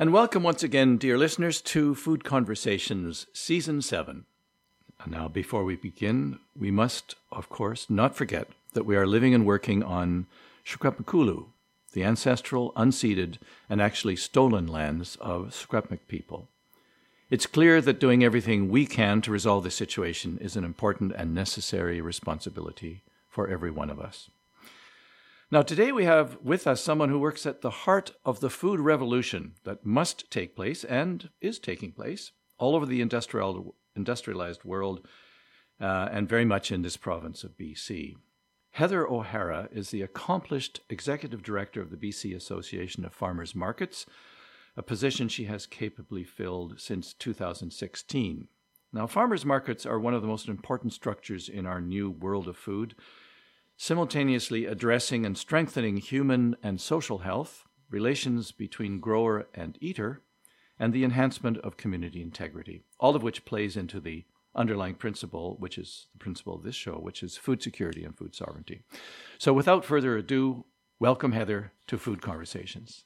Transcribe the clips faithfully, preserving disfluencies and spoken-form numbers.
And welcome once again, dear listeners, to Food Conversations, Season seven. And now, before we begin, we must, of course, not forget that we are living and working on Secwepemcúlecw, the ancestral, unceded, and actually stolen lands of Secwepemc people. It's clear that doing everything we can to resolve this situation is an important and necessary responsibility for every one of us. Now, today we have with us someone who works at the heart of the food revolution that must take place and is taking place all over the industrial, industrialized world uh, and very much in this province of B C. Heather O'Hara is the accomplished executive director of the B C Association of Farmers Markets, a position she has capably filled since two thousand sixteen. Now, farmers markets are one of the most important structures in our new world of food, simultaneously addressing and strengthening human and social health, relations between grower and eater, and the enhancement of community integrity, all of which plays into the underlying principle, which is the principle of this show, which is food security and food sovereignty. So without further ado, welcome, Heather, to Food Conversations.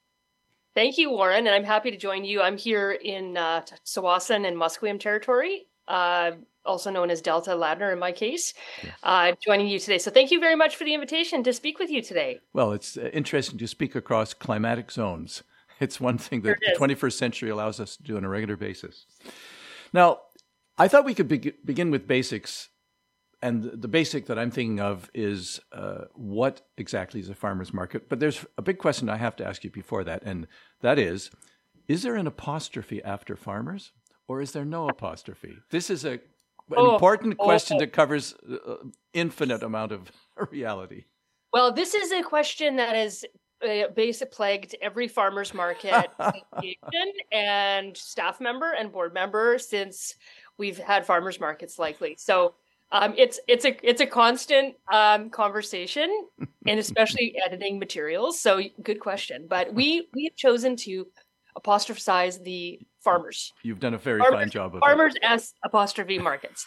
Thank you, Warren, and I'm happy to join you. I'm here in uh, Tsawwassen and Musqueam territory, uh, also known as Delta Ladner in my case, yes. uh, joining you today. So thank you very much for the invitation to speak with you today. Well, it's uh, interesting to speak across climatic zones. It's one thing that sure the twenty-first century allows us to do on a regular basis. Now, I thought we could be- begin with basics, and the basic that I'm thinking of is uh, what exactly is a farmer's market? But there's a big question I have to ask you before that, and that is, is there an apostrophe after farmers, or is there no apostrophe? This is a an oh, important question oh, that covers uh, infinite amount of reality. Well, this is a question that is uh, basic plagued every farmer's market association and staff member and board member since we've had farmers markets likely. So um, it's it's a it's a constant um, conversation, and especially editing materials. So good question. But we we have chosen to apostrophize the farmers. You've done a very farmers, fine job of farmers it. Farmers S apostrophe markets.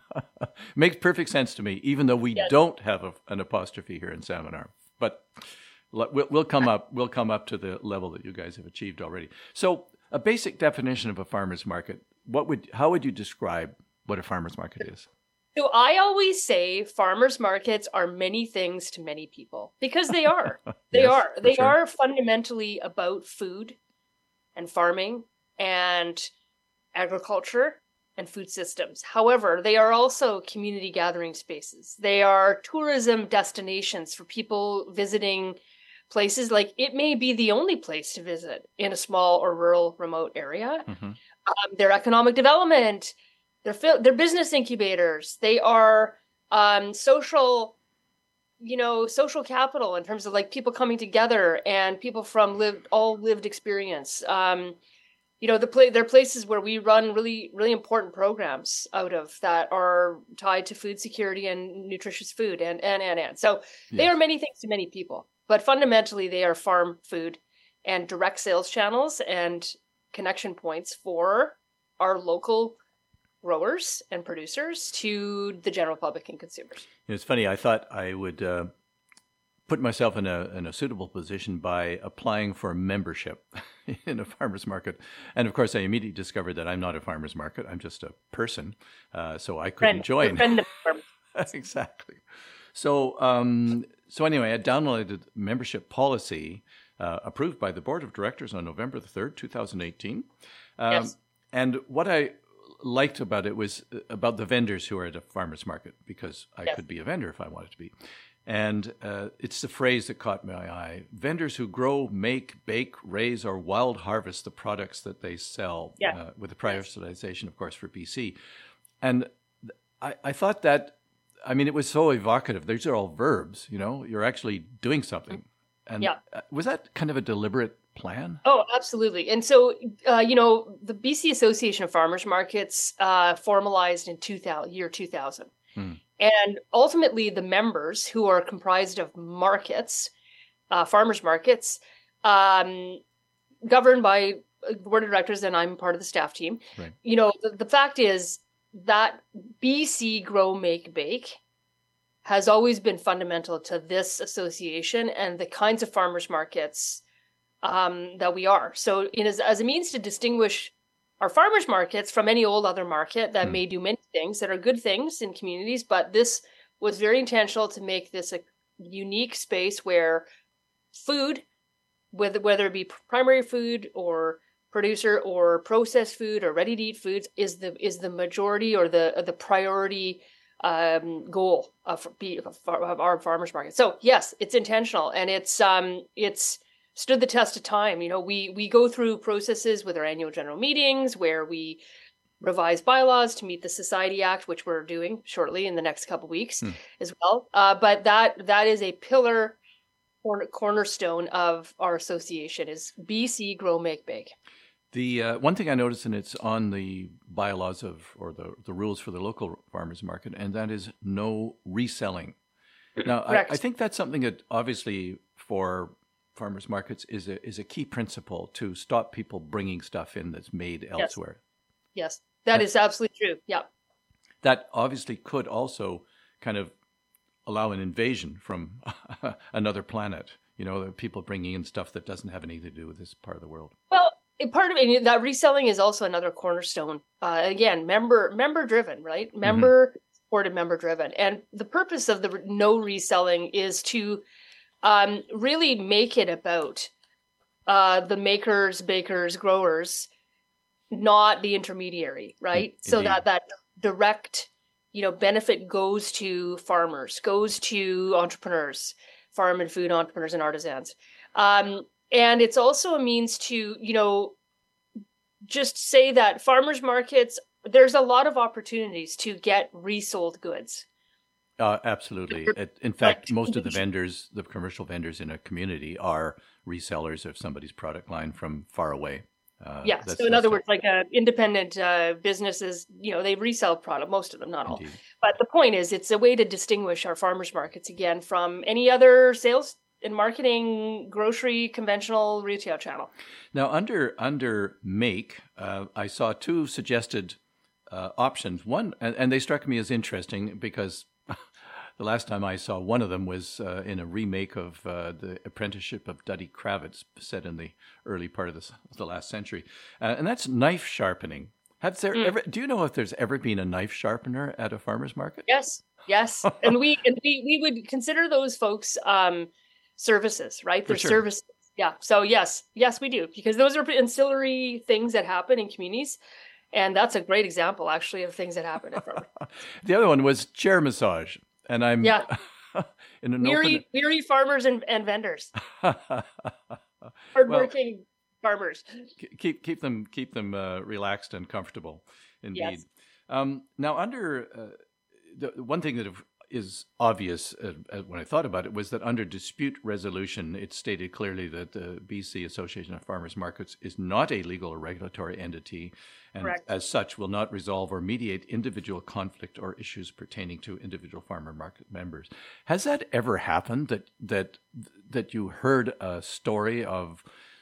Makes perfect sense to me, even though we yes. don't have a, an apostrophe here in Salmon Arm. But we'll, we'll come up we'll come up to the level that you guys have achieved already. So a basic definition of a farmer's market, what would how would you describe what a farmer's market is? So I always say farmers markets are many things to many people, because they are. They yes, are. They sure. are fundamentally about food and farming and agriculture and food systems. However, they are also community gathering spaces. They are tourism destinations for people visiting places. Like, it may be the only place to visit in a small or rural remote area. Mm-hmm. Um, they're economic development. They're, fi- they're business incubators. They are um, social, you know, social capital in terms of like people coming together and people from lived all lived experience. Um, you know, the pla- they're places where we run really, really important programs out of that are tied to food security and nutritious food and, and, and, and. So yes. they are many things to many people, but fundamentally they are farm food and direct sales channels and connection points for our local growers and producers to the general public and consumers. It's funny. I thought I would uh, put myself in a in a suitable position by applying for membership in a farmer's market, and of course, I immediately discovered that I'm not a farmer's market. I'm just a person, uh, so I couldn't friend, join. Friend of farmers. Exactly. So, um, so anyway, I downloaded membership policy uh, approved by the board of directors on November the third, two thousand eighteen. Um, yes. And what I liked about it was about the vendors who are at a farmer's market, because I yes. could be a vendor if I wanted to be. And uh, it's the phrase that caught my eye. Vendors who grow, make, bake, raise, or wild harvest the products that they sell, yeah. uh, with the prioritization, of course, for B C. And I, I thought that, I mean, it was so evocative. These are all verbs, you know, you're actually doing something. And yeah. was that kind of a deliberate plan? Oh, absolutely. And so, uh, you know, the B C Association of Farmers Markets uh, formalized in two thousand, year two thousand. Hmm. And ultimately, the members, who are comprised of markets, uh, farmers markets, um, governed by the board of directors, and I'm part of the staff team. Right. You know, the, the fact is that B C Grow, Make, Bake has always been fundamental to this association and the kinds of farmers markets um, that we are. So in as, as a means to distinguish our farmers markets from any old other market that mm. may do many things that are good things in communities, but this was very intentional to make this a unique space where food, whether whether it be primary food or producer or processed food or ready to eat foods, is the is the majority or the the priority um, goal of, of our farmers market. So yes, it's intentional, and it's um it's stood the test of time. You know, we we go through processes with our annual general meetings where we revise bylaws to meet the Society Act, which we're doing shortly in the next couple of weeks hmm. as well. Uh, but that that is a pillar or cornerstone of our association is B C Grow Make Bake. The uh, one thing I noticed, and it's on the bylaws of or the, the rules for the local farmers market, and that is no reselling. Now, I, I think that's something that obviously for farmers markets is a is a key principle to stop people bringing stuff in that's made elsewhere. Yes, yes. that, that is absolutely true. Yeah. That obviously could also kind of allow an invasion from another planet, you know, people bringing in stuff that doesn't have anything to do with this part of the world. Well, part of it, that reselling is also another cornerstone. Uh, again, member member driven, right? Member mm-hmm. supported, member driven. And the purpose of the no reselling is to um, really make it about uh, the makers, bakers, growers, not the intermediary, right? Indeed. So that that direct, you know, benefit goes to farmers, goes to entrepreneurs, farm and food entrepreneurs and artisans. Um, and it's also a means to, you know, just say that farmers markets, there's a lot of opportunities to get resold goods. Uh, absolutely. In fact, most of the vendors, the commercial vendors in a community are resellers of somebody's product line from far away. Uh, yeah. So in other words, like uh, independent uh, businesses, you know, they resell product, most of them, not all. Indeed. But the point is, it's a way to distinguish our farmers markets again from any other sales and marketing, grocery, conventional retail channel. Now, under under make, uh, I saw two suggested uh, options. One, and, and they struck me as interesting because the last time I saw one of them was uh, in a remake of uh, The Apprenticeship of Duddy Kravitz, set in the early part of the, the last century. Uh, and that's knife sharpening. Have there mm. ever? Do you know if there's ever been a knife sharpener at a farmer's market? Yes, yes. and we and we, we would consider those folks um, services, right? They're sure. services. Yeah. So yes, yes, we do, because those are ancillary things that happen in communities. And that's a great example, actually, of things that happen at farmers. The other one was chair massage. And I'm yeah. in an weary, open... weary farmers and, and vendors, hardworking well, farmers. Keep keep them keep them uh, relaxed and comfortable. Indeed. Yes. Um, now, under uh, the one thing that is obvious uh, when I thought about it was that under dispute resolution, it's stated clearly that the B C Association of Farmers Markets is not a legal or regulatory entity, and Correct. As such will not resolve or mediate individual conflict or issues pertaining to individual farmer market members. Has that ever happened, that that that you heard a story of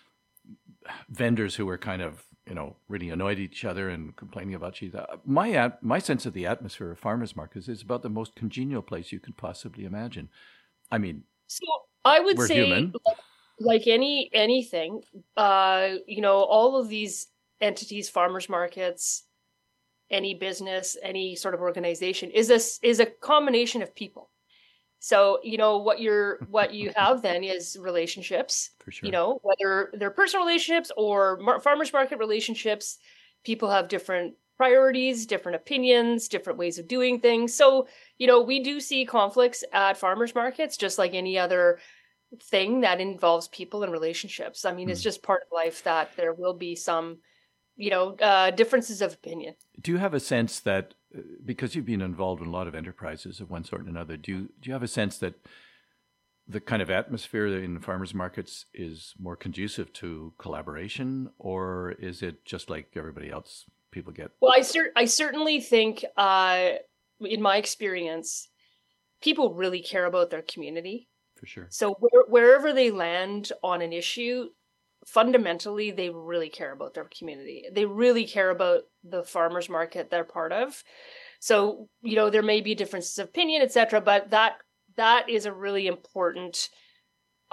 vendors who were kind of, you know, really annoyed at each other and complaining about each other? My my sense of the atmosphere of farmers markets is about the most congenial place you could possibly imagine. I mean, so I would we're say, human. Like, like any anything, uh, you know, all of these entities, farmers markets, any business, any sort of organization is a is a combination of people. So, you know, what you're, what you have then is relationships, For sure. you know, whether they're personal relationships or mar- farmers market relationships. People have different priorities, different opinions, different ways of doing things. So, you know, we do see conflicts at farmers markets, just like any other thing that involves people and relationships. I mean, mm. it's just part of life that there will be some, you know, uh, differences of opinion. Do you have a sense that, because you've been involved in a lot of enterprises of one sort and another, do you, do you have a sense that the kind of atmosphere in farmers markets is more conducive to collaboration, or is it just like everybody else people get? Well, I, cer- I certainly think, uh, in my experience, people really care about their community. For sure. So where, wherever they land on an issue, fundamentally, they really care about their community. They really care about the farmers market they're part of. So, you know, there may be differences of opinion, et cetera, but that that is a really important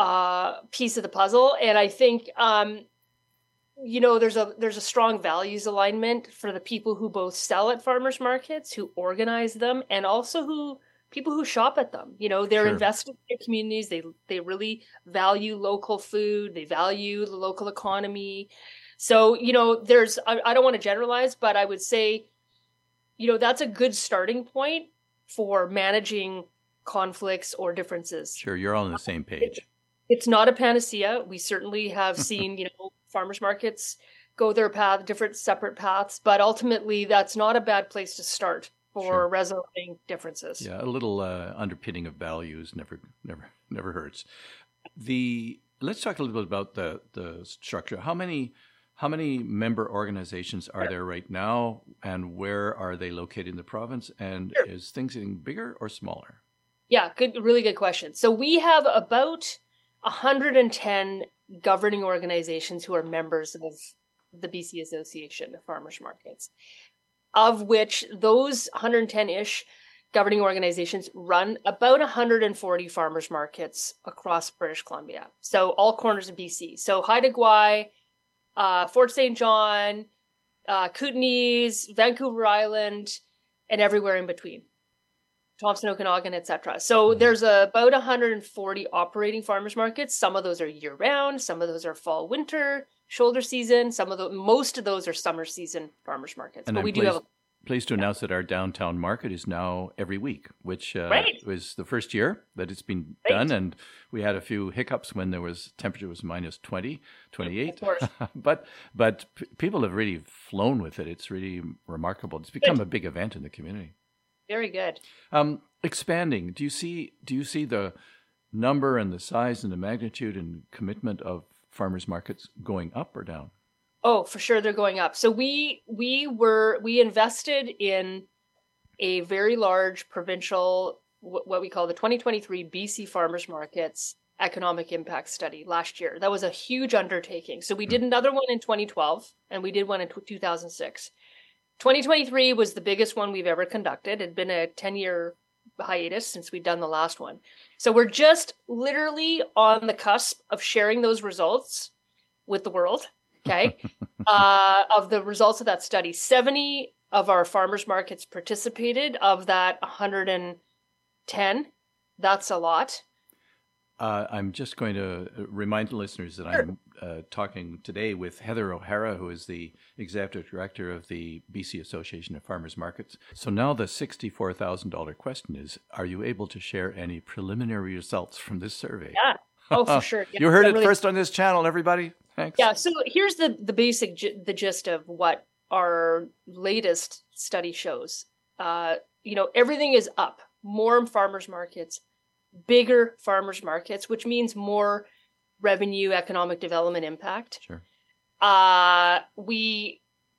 uh, piece of the puzzle. And I think, um, you know, there's a there's a strong values alignment for the people who both sell at farmers markets, who organize them, and also who people who shop at them. You know, they're Sure. invested in their communities. They they really value local food. They value the local economy. So, you know, there's I, I don't want to generalize, but I would say, you know, that's a good starting point for managing conflicts or differences. Sure, you're all on the same page. It's not a panacea. We certainly have seen, you know, farmers markets go their path, different separate paths, but ultimately that's not a bad place to start for Sure. resolving differences. Yeah, a little uh, underpinning of values never, never, never hurts. The let's talk a little bit about the the structure. How many how many member organizations are there right now, and where are they located in the province? And Sure. is things getting bigger or smaller? Yeah, good, really good question. So we have about one hundred ten governing organizations who are members of the B C Association of Farmers Markets, of which those one hundred ten-ish governing organizations run about one hundred forty farmers markets across British Columbia. So all corners of B C. So Haida Gwaii, uh, Fort Saint John, uh, Kootenays, Vancouver Island, and everywhere in between. Thompson, Okanagan, et cetera. So there's a, about one hundred forty operating farmers markets. Some of those are year round. Some of those are fall, winter, shoulder season. Some of the most of those are summer season farmers markets. And but I'm we do pleased, have. pleased to announce that our downtown market is now every week, which uh, Right. was the first year that it's been Right. done. And we had a few hiccups when there was temperature was minus twenty, twenty-eight. Of course. but but p- people have really flown with it. It's really remarkable. It's become a big event in the community. Very good. Um, expanding. Do you see? Do you see the number and the size and the magnitude and commitment of farmers markets going up or down? Oh, for sure, they're going up. So we we were we invested in a very large provincial, wh- what we call the twenty twenty-three B C Farmers Markets Economic Impact Study last year. That was a huge undertaking. So we did another one in twenty twelve, and we did one in two thousand six. twenty twenty-three was the biggest one we've ever conducted. It had been a ten-year hiatus since we'd done the last one. So we're just literally on the cusp of sharing those results with the world, okay, uh, of the results of that study. seventy of our farmers markets participated. Of that one hundred ten, that's a lot. Uh, I'm just going to remind the listeners that I'm uh, talking today with Heather O'Hara, who is the Executive Director of the B C Association of Farmers Markets. So now the sixty-four thousand dollars question is, are you able to share any preliminary results from this survey? Yeah. Oh, for sure. Yeah, you heard I'm it really- first on this channel, everybody. Thanks. Yeah, so here's the, the basic, gi- the gist of what our latest study shows. Uh, you know, everything is up. More farmers markets, bigger farmers markets, which means more revenue, economic development impact. Sure. Uh, we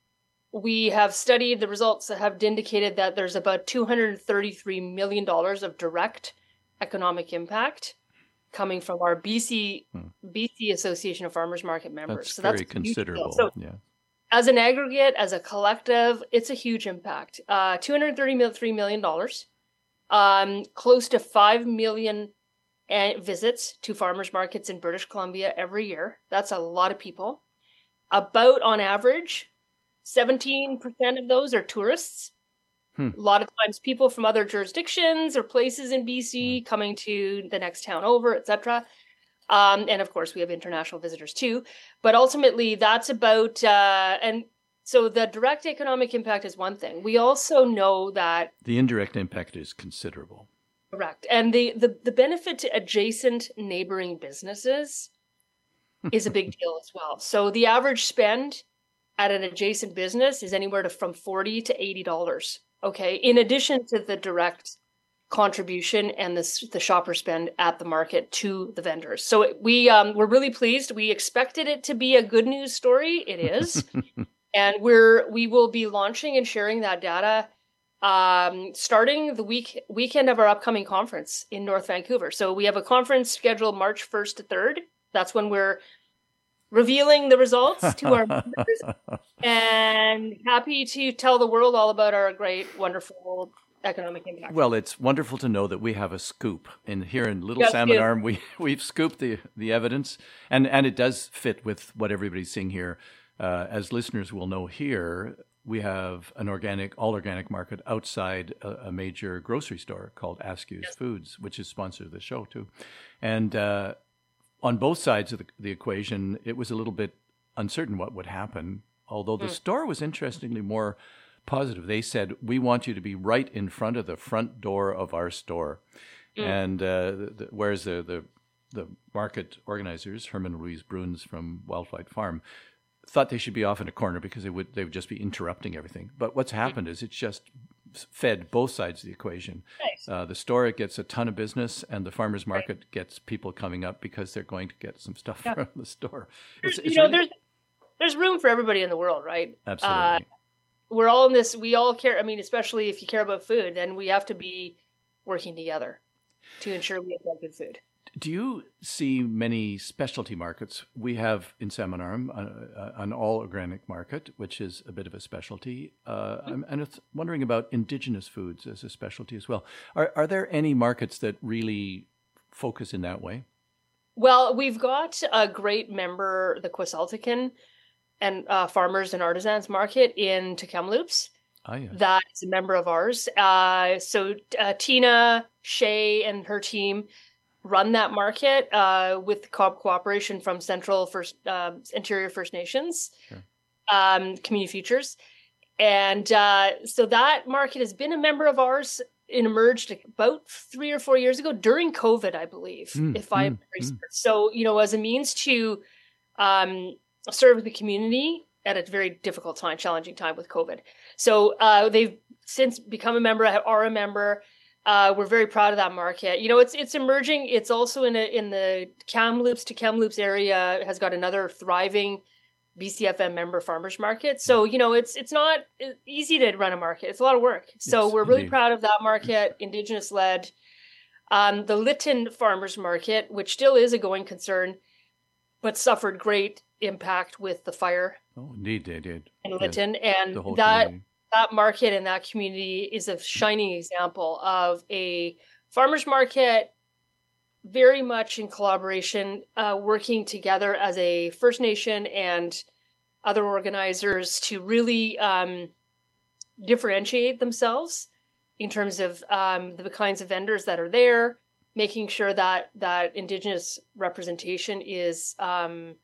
we have studied the results that have indicated that there's about two hundred thirty-three million dollars of direct economic impact coming from our B C Hmm. B C Association of Farmers Market members. That's so very that's a huge deal. considerable. So yeah. as an aggregate, as a collective, it's a huge impact. Uh, two hundred thirty-three million dollars, um, close to five million an- visits to farmers markets in British Columbia every year. That's a lot of people. About on average, seventeen percent of those are tourists. Hmm. A lot of times people from other jurisdictions or places in B C coming to the next town over, et cetera. Um, and of course, we have international visitors too. But ultimately, that's about, uh, and so the direct economic impact is one thing. We also know that, The indirect impact is considerable. correct, and the, the, the benefit to adjacent neighboring businesses is a big deal as well. So the average spend at an adjacent business is anywhere to from forty to eighty dollars. Okay, in addition to the direct contribution and the the shopper spend at the market to the vendors. So we um, we're really pleased. We expected it to be a good news story. It is, and we're we will be launching and sharing that data um, starting the week weekend of our upcoming conference in North Vancouver. So we have a conference scheduled March first to third. That's when we're revealing the results to our members, and happy to tell the world all about our great, wonderful economic impact. Well, it's wonderful to know that we have a scoop. And here in Little Yes, Salmon yeah. Arm, we, we've scooped the, the evidence, and, and it does fit with what everybody's seeing here. Uh, as listeners will know here, we have an organic, all organic market outside a, a major grocery store called Askew's Yes. Foods, which is sponsor of the show too. And uh, on both sides of the, the equation, it was a little bit uncertain what would happen, although the mm. store was interestingly more positive. They said, we want you to be right in front of the front door of our store. Mm. And uh, the, the, whereas the, the the market organizers, Herman and Louise Bruns from Wildflight Farm, thought they should be off in a corner because they would they would just be interrupting everything. But what's happened mm. is it's just fed both sides of the equation. Nice. Uh, the store gets a ton of business, and the farmers market right. gets people coming up because they're going to get some stuff yeah. from the store. It's, it's you know, really... there's there's room for everybody in the world, right? Absolutely. Uh, we're all in this. We all care. I mean, especially if you care about food, then we have to be working together to ensure we have good food. Do you see many specialty markets? We have in Salmon Arm uh, an all organic market, which is a bit of a specialty. Uh, mm-hmm. I'm, and it's wondering about indigenous foods as a specialty as well. Are are there any markets that really focus in that way? Well, we've got a great member, the Kwiasaltican and uh, Farmers and Artisans Market in Tk'emlúps. Ah, yes. That is a member of ours. Uh, so uh, Tina Shea and her team run that market uh, with co- cooperation from Central First uh, Interior First Nations, sure. um, Community Futures. And uh, so that market has been a member of ours. It emerged about three or four years ago during COVID, I believe, mm, if I'm mm, mm. So, you know, as a means to um, serve the community at a very difficult time, challenging time with COVID. So uh, they've since become a member, are a member. Uh, we're very proud of that market. You know, it's it's emerging. It's also in a, in the Kamloops to Kamloops area has got another thriving B C F M member farmers market. So, you know, it's it's not easy to run a market. It's a lot of work. So yes, we're really indeed. proud of that market, Indigenous led. Um, the Lytton farmers market, which still is a going concern, but suffered great impact with the fire. Oh, indeed, they did. In Lytton, yes, and that. Community. That market and that community is a shining example of a farmers market very much in collaboration, uh, working together as a First Nation and other organizers to really um, differentiate themselves in terms of um, the kinds of vendors that are there, making sure that that Indigenous representation is um,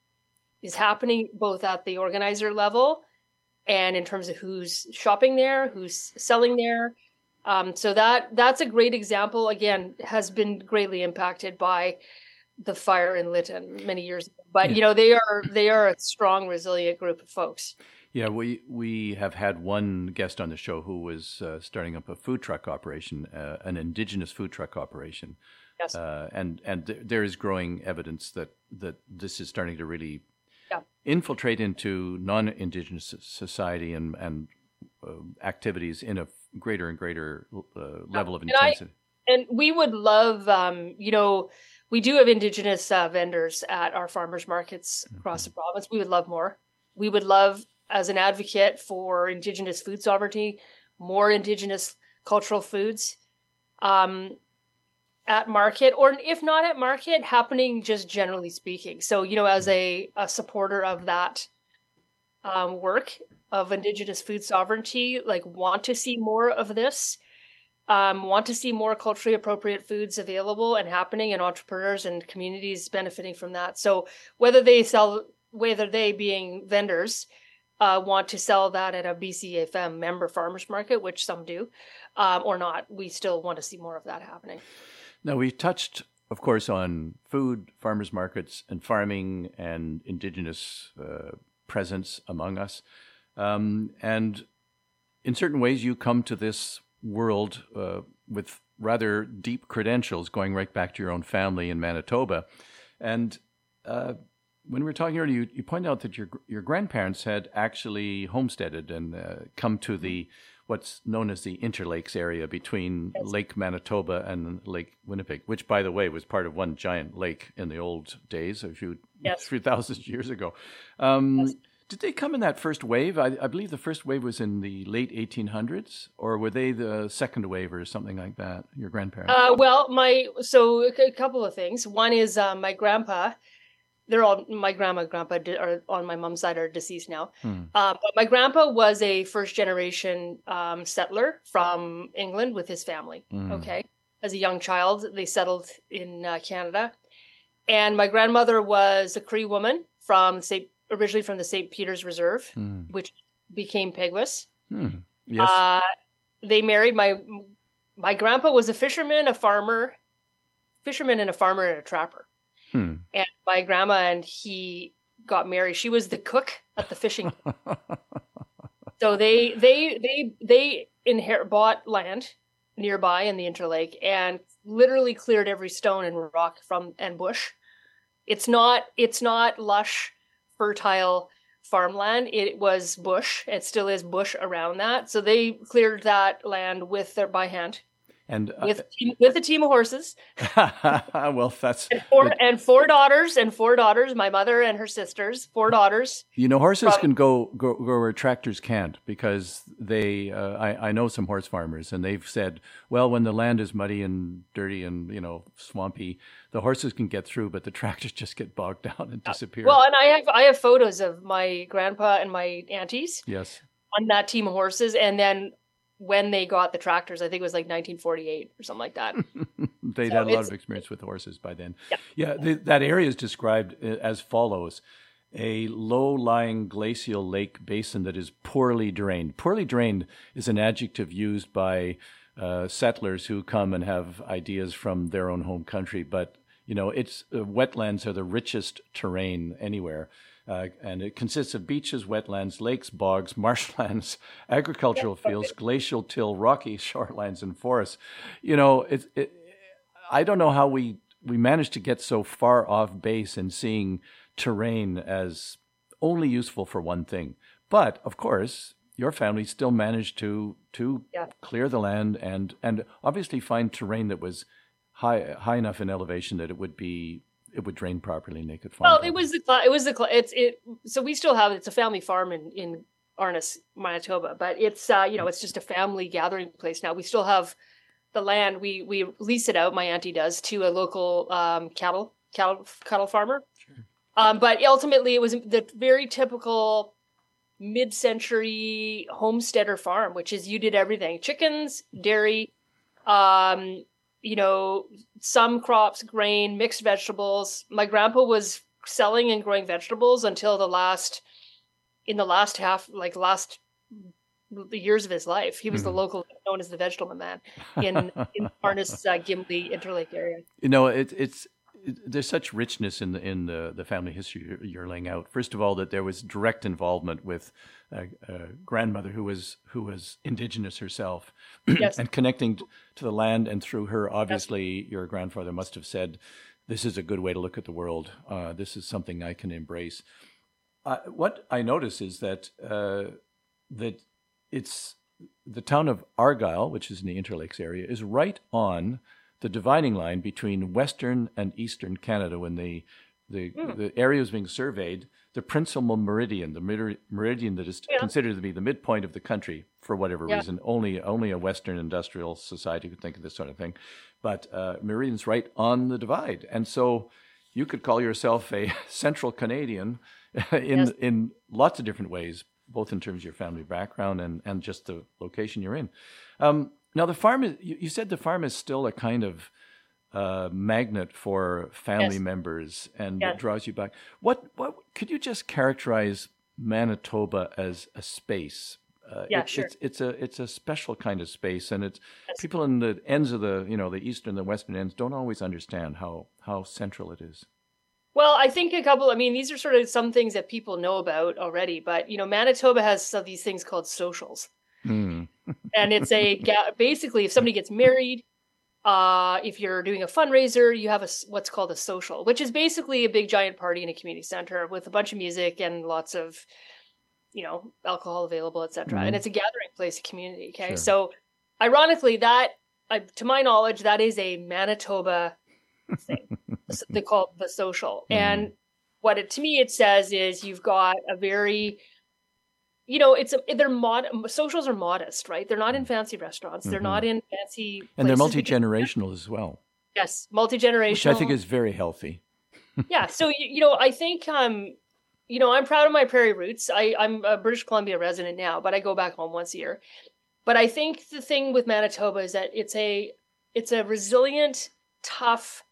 is happening both at the organizer level and in terms of who's shopping there, who's selling there. Um, so that that's a great example, again, has been greatly impacted by the fire in Lytton many years ago. But, yeah. you know, they are they are a strong, resilient group of folks. Yeah, we, we have had one guest on the show who was uh, starting up a food truck operation, uh, an Indigenous food truck operation. Yes. Uh, and and th- there is growing evidence that, that this is starting to really Yeah. infiltrate into non-Indigenous society and, and uh, activities in a greater and greater uh, level of and intensity. I, and we would love, um, you know, we do have Indigenous uh, vendors at our farmers markets across mm-hmm. the province. We would love more. We would love, as an advocate for Indigenous food sovereignty, more Indigenous cultural foods. Um, at market, or if not at market, happening just generally speaking. So, you know, as a, a supporter of that um, work of Indigenous food sovereignty, like want to see more of this, um, want to see more culturally appropriate foods available and happening, and entrepreneurs and communities benefiting from that. So whether they sell, whether they being vendors, uh, want to sell that at a B C F M member farmers market, which some do, um, or not, we still want to see more of that happening. Now, we touched, of course, on food, farmers markets, and farming and Indigenous uh, presence among us. Um, and in certain ways, you come to this world uh, with rather deep credentials, going right back to your own family in Manitoba. And uh, when we were talking earlier, you, you pointed out that your your grandparents had actually homesteaded and uh, come to the what's known as the Interlakes area between yes. Lake Manitoba and Lake Winnipeg, which, by the way, was part of one giant lake in the old days, a few, yes. three thousand years ago. Um, yes. Did they come in that first wave? I, I believe the first wave was in the late eighteen hundreds, or were they the second wave or something like that? Your grandparents? Uh, well, my so a couple of things. One is uh, my grandpa. They're all my grandma, grandpa are on my mom's side are deceased now. Hmm. Uh, but my grandpa was a first generation um, settler from England with his family. Hmm. Okay, as a young child, they settled in uh, Canada, and my grandmother was a Cree woman from Saint originally from the Saint Peter's Reserve, hmm. which became Peguis. Hmm. Yes, uh, they married. My my grandpa was a fisherman, a farmer, fisherman, and a farmer and a trapper. Hmm. And my grandma and he got married. She was the cook at the fishing. So they they they they inherit bought land nearby in the Interlake and literally cleared every stone and rock from and bush. It's not it's not lush, fertile farmland. It was bush. It still is bush around that. So they cleared that land with their by hand. And uh, with with a team of horses. Well, that's and four, the, and four daughters and four daughters. My mother and her sisters, four daughters. You know, horses from, can go, go go where tractors can't because they. Uh, I I know some horse farmers, and they've said, well, when the land is muddy and dirty and you know swampy, the horses can get through, but the tractors just get bogged down and disappear. Well, and I have I have photos of my grandpa and my aunties. Yes. On that team of horses, and then. When they got the tractors, I think it was like nineteen forty-eight or something like that. They'd so had a lot of experience with horses by then. Yeah, yeah the, that area is described as follows. A low-lying glacial lake basin that is poorly drained. Poorly drained is an adjective used by uh, settlers who come and have ideas from their own home country. But, you know, it's uh, wetlands are the richest terrain anywhere. Uh, and it consists of beaches, wetlands, lakes, bogs, marshlands, agricultural fields, glacial till, rocky shorelines, and forests. You know, it, it, I don't know how we, we managed to get so far off base in seeing terrain as only useful for one thing. But, of course, your family still managed to to yeah. clear the land and, and obviously find terrain that was high high enough in elevation that it would be it would drain properly and they could farm. Well, properly. it was the it was the it's it. So we still have it's a family farm in in Arnis, Manitoba, but it's uh, you know it's just a family gathering place now. We still have the land. We we lease it out. My auntie does to a local um, cattle cattle cattle farmer. Sure. Um, but ultimately, it was the very typical mid-century homesteader farm, which is you did everything: chickens, dairy. Um, you know, some crops, grain, mixed vegetables. My grandpa was selling and growing vegetables until the last, in the last half, like last the years of his life. He was mm-hmm. the local, known as the vegetable man in, in Arnis, uh, Gimli, Interlake area. You know, it, it's, it, there's such richness in the, in the, the family history you're, you're laying out. First of all, that there was direct involvement with a, a grandmother who was who was Indigenous herself, yes. and connecting to the land. And through her, obviously, yes. your grandfather must have said, "This is a good way to look at the world. Uh, this is something I can embrace." Uh, what I notice is that uh, that it's the town of Argyle, which is in the Interlakes area, is right on the dividing line between Western and Eastern Canada. When the the, mm. the area was being surveyed, the principal meridian, the mer- meridian that is yeah. considered to be the midpoint of the country for whatever yeah. reason, only only a Western industrial society could think of this sort of thing, but uh, meridian's right on the divide. And so you could call yourself a Central Canadian in yes. in lots of different ways, both in terms of your family background and, and just the location you're in. Um, now, the farm is, you, you said the farm is still a kind of uh, magnet for family yes. members and yes. it draws you back. What, what, could you just characterize Manitoba as a space? Uh, yeah, it, sure. It's, it's a, it's a special kind of space, and it's yes. people in the ends of the, you know, the eastern and the western ends don't always understand how, how central it is. Well, I think a couple, I mean, these are sort of some things that people know about already, but, you know, Manitoba has some of these things called socials. Mm. And it's a, basically, if somebody gets married, uh, if you're doing a fundraiser, you have a, what's called a social, which is basically a big giant party in a community center with a bunch of music and lots of, you know, alcohol available, et cetera. Mm. And it's a gathering place, a community. Okay. Sure. So ironically, that, uh, to my knowledge, that is a Manitoba thing. They call it the social. Mm. And what it to me it says is you've got a very, you know, it's a, they're mod socials are modest, right? They're not in fancy restaurants. They're Mm-hmm. not in fancy and they're places. multi-generational as well. Yes, multi-generational, which I think is very healthy. Yeah, so you, you know, I think um, you know, I'm proud of my prairie roots. I I'm a British Columbia resident now, but I go back home once a year. But I think the thing with Manitoba is that it's a it's a resilient, tough,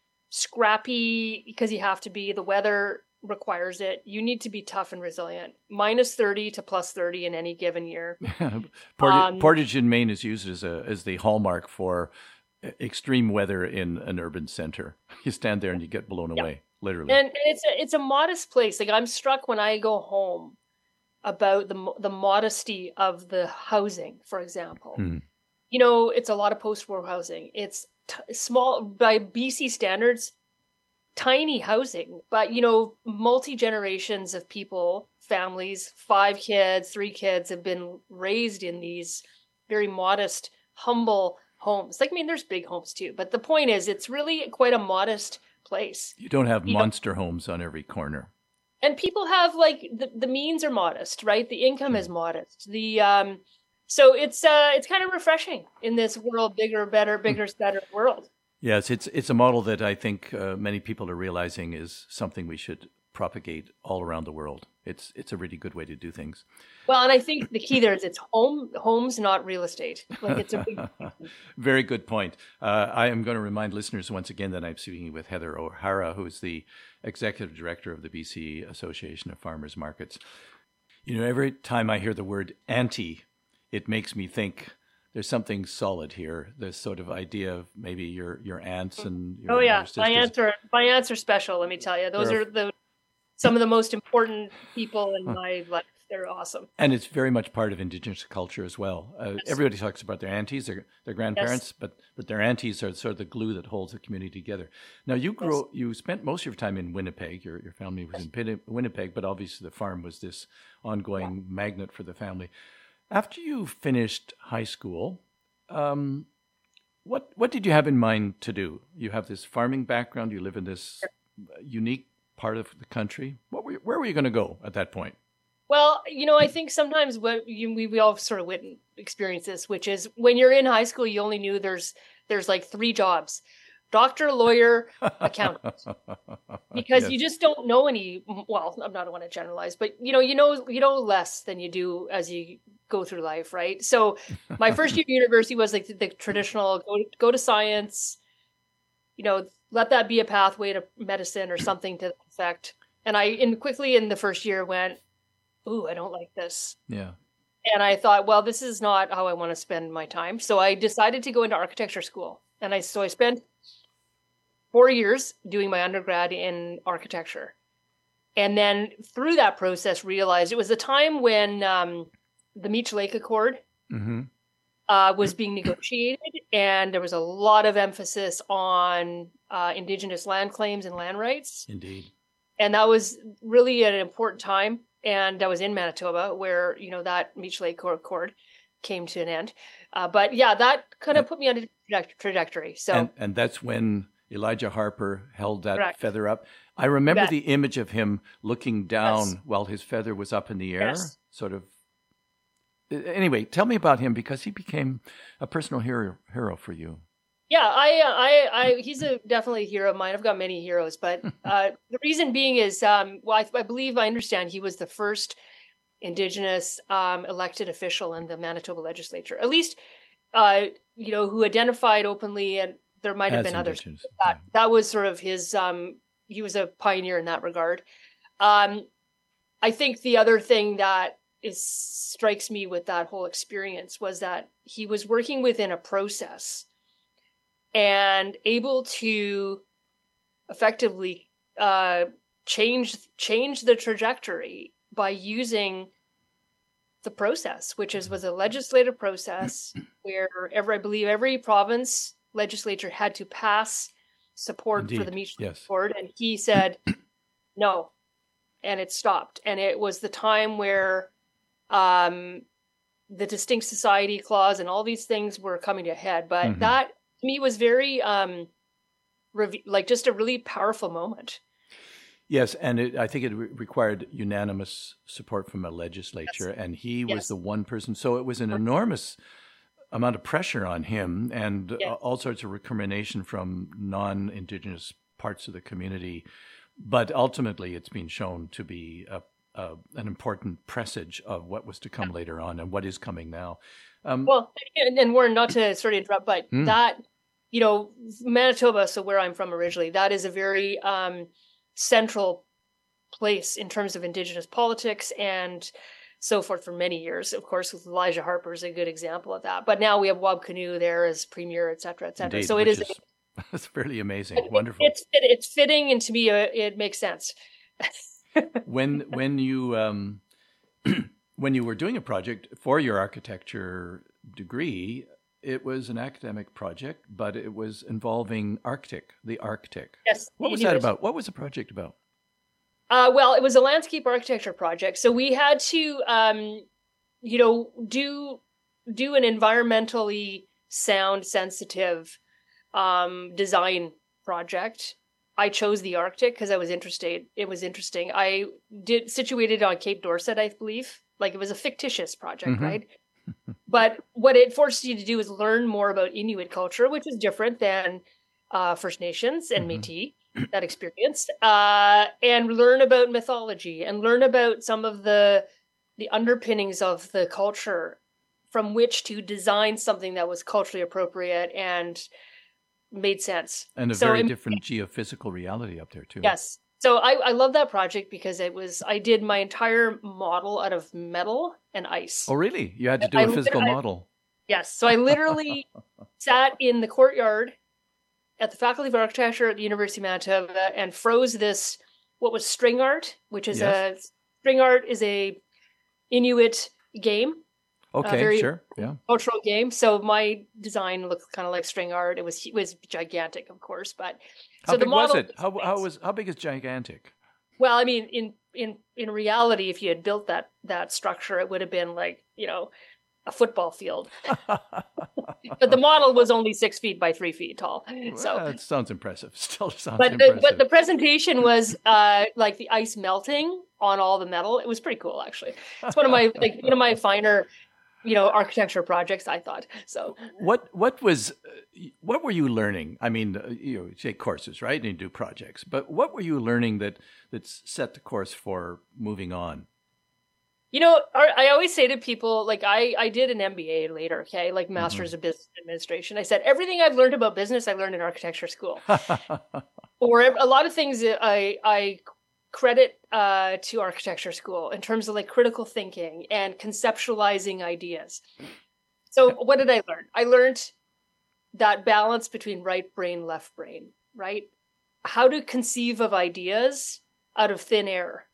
scrappy, because you have to be. The weather requires it. You need to be tough and resilient. minus thirty to plus thirty in any given year. Portage, um, Portage in Maine is used as a as the hallmark for extreme weather in an urban center. You stand there and you get blown yeah. away, literally. And, and it's a, it's a modest place. Like I'm struck when I go home about the the modesty of the housing, for example. Hmm. You know, it's a lot of post-war housing. It's t- small by B C standards, tiny housing, but you know, multi-generations of people, families, five kids, three kids have been raised in these very modest, humble homes. Like, I mean, there's big homes too, but the point is it's really quite a modest place. You don't have you monster don't... homes on every corner. And people have like the, the means are modest, right? The income mm. is modest. The um, so it's uh, it's kind of refreshing in this world, bigger, better, bigger, better world. Yes, it's it's a model that I think uh, many people are realizing is something we should propagate all around the world. It's it's a really good way to do things. Well, and I think the key there is it's home homes, not real estate. Like it's a big. Very good point. Uh, I am going to remind listeners once again that I'm speaking with Heather O'Hara, who is the executive director of the B C Association of Farmers Markets. You know, every time I hear the word auntie, it makes me think there's something solid here. This sort of idea of maybe your your aunts and your, oh yeah, your sisters. my aunts are my aunts are special. Let me tell you, those They're are the some of the most important people in my life. They're awesome. And it's very much part of Indigenous culture as well. Uh, yes. Everybody talks about their aunties, their, their grandparents, yes. but but their aunties are sort of the glue that holds the community together. Now, you grew, yes. you spent most of your time in Winnipeg. Your your family was yes. in Winnipeg, but obviously the farm was this ongoing yeah. magnet for the family. After you finished high school, um, what what did you have in mind to do? You have this farming background. You live in this unique part of the country. What were you, where were you going to go at that point? Well, you know, I think sometimes what you, we, we all sort of witness, experience this, which is when you're in high school, you only knew there's there's like three jobs: doctor, lawyer, accountant. Because yes. you just don't know any. Well, I'm not want to generalize, but you know, you know, you know less than you do as you go through life, right? So, my first year of university was like the, the traditional: go to, go to science. You know, let that be a pathway to medicine or something to that effect. And I, in quickly in the first year, went, ooh, I don't like this. Yeah. And I thought, well, this is not how I want to spend my time. So I decided to go into architecture school. And I so I spent four years doing my undergrad in architecture. And then through that process, realized it was a time when um, the Meech Lake Accord mm-hmm. uh, was being negotiated. And there was a lot of emphasis on uh, Indigenous land claims and land rights. Indeed. And that was really an important time. And I was in Manitoba where, you know, that Meech Lake Accord came to an end. Uh, but yeah, that kind of put me on a traje- trajectory. So, and, and that's when Elijah Harper held that correct. feather up. I remember the image of him looking down yes. while his feather was up in the air, yes. sort of. Anyway, tell me about him, because he became a personal hero hero for you. Yeah, I, I, I, he's a definitely a hero of mine. I've got many heroes, but uh, the reason being is, um, well, I, I believe I understand he was the first Indigenous um, elected official in the Manitoba legislature, at least, uh, you know, who identified openly, and there might have As been others. That, yeah. that was sort of his. Um, he was a pioneer in that regard. Um, I think the other thing that is strikes me with that whole experience was that he was working within a process and able to effectively uh, change change the trajectory by using the process, which is was a legislative process where every, I believe every province legislature had to pass support Indeed. for the Meech Lake yes. Accord, and he said no, and it stopped. And it was the time where um, the Distinct Society Clause and all these things were coming to a head, but mm-hmm. that to me was very um rev- like just a really powerful moment. Yes, and it, I think it re- required unanimous support from a legislature, Yes. and he was Yes. the one person. So it was an enormous amount of pressure on him, and Yes. uh, all sorts of recrimination from non-Indigenous parts of the community. But ultimately, it's been shown to be a, a, an important presage of what was to come Yeah. later on and what is coming now. Um, Well, and, and Warren, not to sort of interrupt, but Mm. that, you know, Manitoba, so where I'm from originally, that is a very um, central place in terms of Indigenous politics and so forth for many years. Of course, with Elijah Harper is a good example of that. But now we have Wab Kinew there as premier, et cetera, et cetera. indeed, So it which is, is that's fairly amazing, it- wonderful. it's it's fitting, and to me, uh, it makes sense. when when you um, when you were doing a project for your architecture degree, it was an academic project, but it was involving Arctic, the Arctic. Yes. What was it that is. about? What was the project about? Uh, well, it was a landscape architecture project, so we had to, um, you know, do do an environmentally sound, sensitive um, design project. I chose the Arctic because I was interested. It was interesting. I did situated on Cape Dorset, I believe. Like it was a fictitious project, Mhm. right? But what it forced you to do is learn more about Inuit culture, which is different than uh, First Nations and Mhm. Métis, that experience, uh, and learn about mythology and learn about some of the the underpinnings of the culture from which to design something that was culturally appropriate and made sense. And a So very it- different geophysical reality up there too. Yes. So I, I love that project because it was I did my entire model out of metal and ice. Oh, really? You had to do I a lit- physical I- model. Yes. So I literally sat in the courtyard at the Faculty of Architecture at the University of Manitoba and froze this, what was string art, which is Yes. a, string art is a Inuit game, Okay, very- sure. Yeah. cultural game. So my design looked kind of like string art. It was, it was gigantic, of course, but How so the big was model it? How how was how big is gigantic? Well, I mean, in in in reality, if you had built that that structure, it would have been like, you know, a football field. But the model was only six feet by three feet tall. So, Well, it sounds impressive. Still sounds but the, impressive. but the presentation was uh, like the ice melting on all the metal. It was pretty cool, actually. It's one of my like one of my finer, you know, architecture projects, I thought. So What what was uh, what were you learning? I mean, uh, you know, you take courses, right, and you do projects. But what were you learning that that set the course for moving on? You know, I always say to people, like, I, I did an M B A later, okay, like Master's of Business Administration. I said, everything I've learned about business, I learned in architecture school. Or a lot of things that I, I credit uh, to architecture school in terms of like critical thinking and conceptualizing ideas. So what did I learn? I learned that balance between right brain, left brain, right? How to conceive of ideas out of thin air.